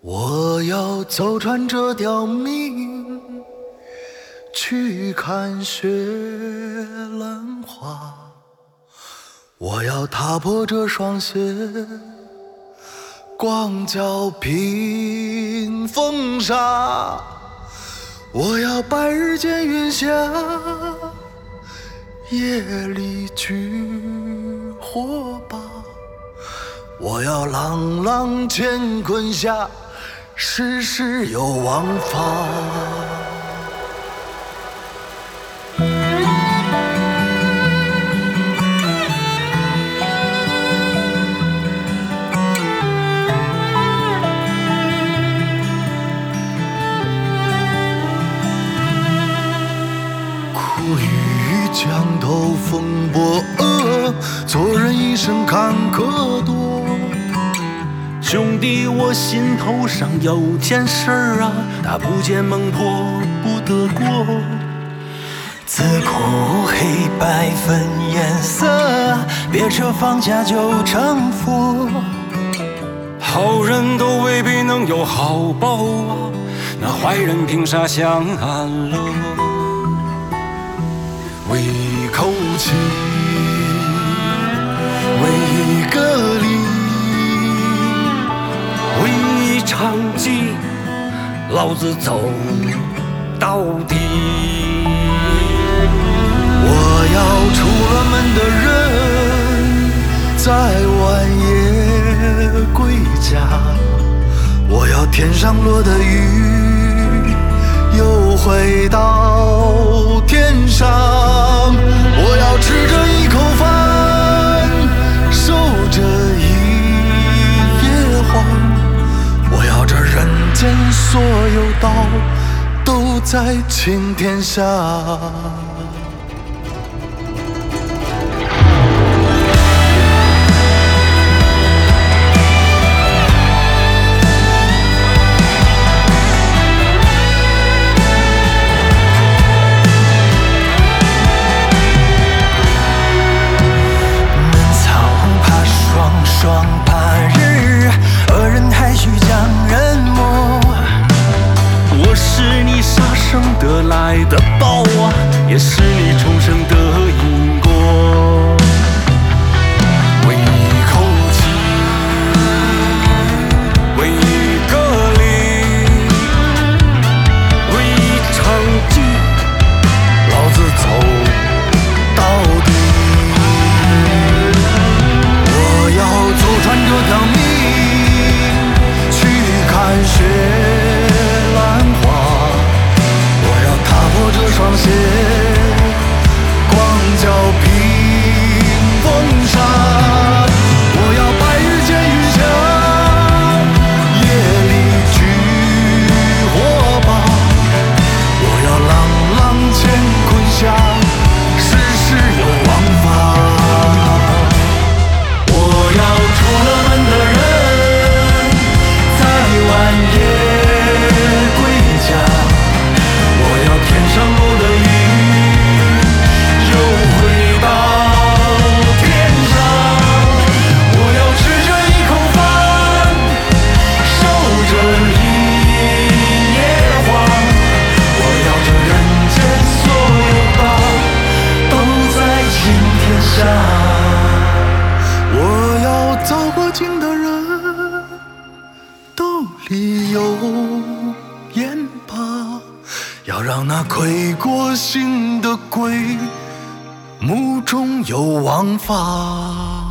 我要走穿这条命，去看雪兰花。我要踏破这双鞋，光脚披风沙。我要白日见云霞，夜里举火把。我要朗朗乾坤下，世事有王法。苦雨江头风波做人一生坎坷多。 兄弟，我心头上有件事啊，他不见孟婆不得过。自古黑白分颜色，别扯放下就成佛。好人都未必能有好报啊，那坏人凭啥享安乐？ 为一口气，为一个理， 为一场妓，老子走到底。 我要出了门的人，在晚夜归家。我要天上落的雨，又回到天上。我要吃着一口饭，守着一夜黄。我要这人间所有道，都在青天下。 双怕日，恶人还需将人磨。我是你杀生得来的报啊，也是你重生的因果。为一口气，为一个理，为一场妓，老子走到底。 走穿这条命，去看雪兰花。我要踏破这双鞋，光脚披风沙。我要白日见云霞，夜里举火把。我要朗朗乾坤下，世事有王法。出了门的人，在晚夜归家。我要天上落的雨，又回到天上。我要吃着一口饭，守着一夜黄。我要这人间所有道，都在青天下。我要走过境的人，兜里有盐巴，要让那亏过心的鬼，目中有王法。